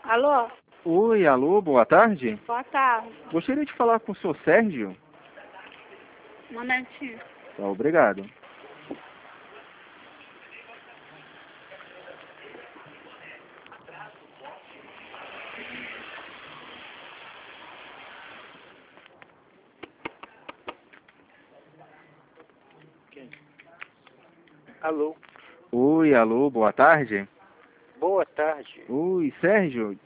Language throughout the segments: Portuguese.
Alô? Oi, alô, boa tarde. Boa tarde. Gostaria de falar com o senhor Sérgio. Um momentinho. Tá, obrigado. Alô, Oi, alô, boa tarde. boa tarde. Oi, Sérgio.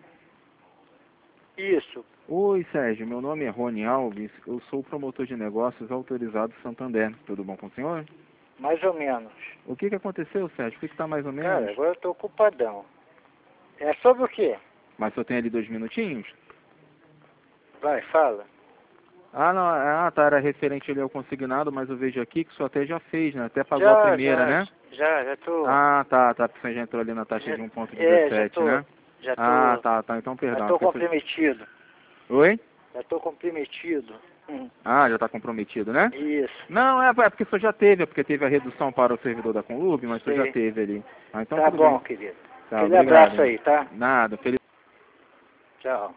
Isso, Oi, Sérgio, meu nome é Rony Alves, eu sou promotor de negócios autorizado Santander. Tudo bom com o senhor? mais ou menos. O que aconteceu, Sérgio? O que está mais ou menos? Cara, agora eu tô ocupadão. É sobre o quê? Mas só tem ali 2 minutinhos? Vai, fala. Ah, não, tá, era referente ali ao consignado, mas eu vejo aqui que o senhor até já fez, né? Até pagou a primeira, né? Já tô. Ah, tá, porque você já entrou ali na taxa de já 1,17, né? já tô, Ah, tá, então já perdão. tô comprometido. Oi? Já tô comprometido. Ah, já está comprometido, né? Isso, Não, é porque o senhor já teve, é porque teve a redução para o servidor da Conlub, mas o senhor já sei. teve ali. Ah, então Tá tudo bom, bem. querido. Tá, Aquele obrigado, abraço hein? aí, tá? Nada, feliz. Tchau.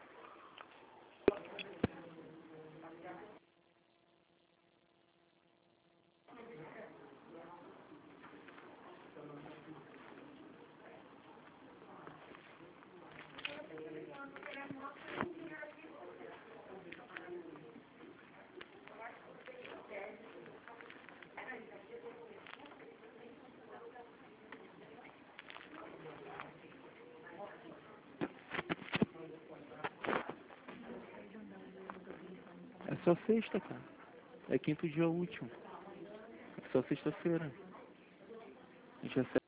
É só sexta, cara. É quinto dia útil. É só sexta-feira. A gente recebe.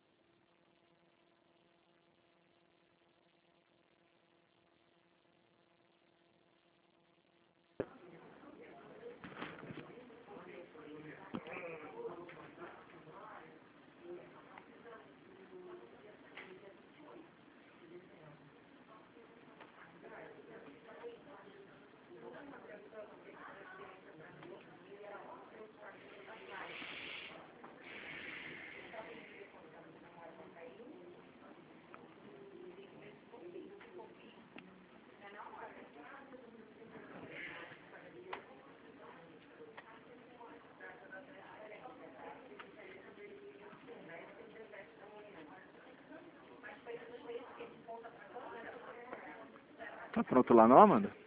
Tá pronto lá não, Amanda?